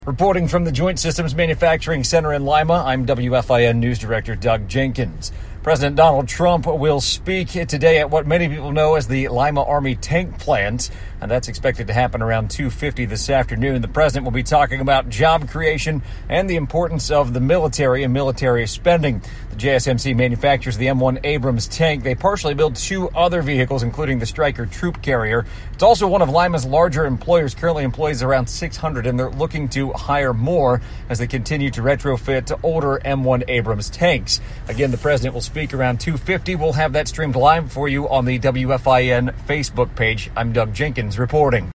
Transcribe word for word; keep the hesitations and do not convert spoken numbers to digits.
Reporting from the Joint Systems Manufacturing Center in Lima, I'm W F I N News Director Doug Jenkins. President Donald Trump will speak today at what many people know as the Lima Army Tank Plant, and that's expected to happen around two fifty this afternoon. The president will be talking about job creation and the importance of the military and military spending. The J S M C manufactures the M one Abrams tank. They partially build two other vehicles, including the Stryker troop carrier. It's also one of Lima's larger employers, currently employs around six hundred, and they're looking to hire more as they continue to retrofit to older M one Abrams tanks. Again, the president will speak around two fifty. We'll have that streamed live for you on the W F I N Facebook page. I'm Doug Jenkins reporting.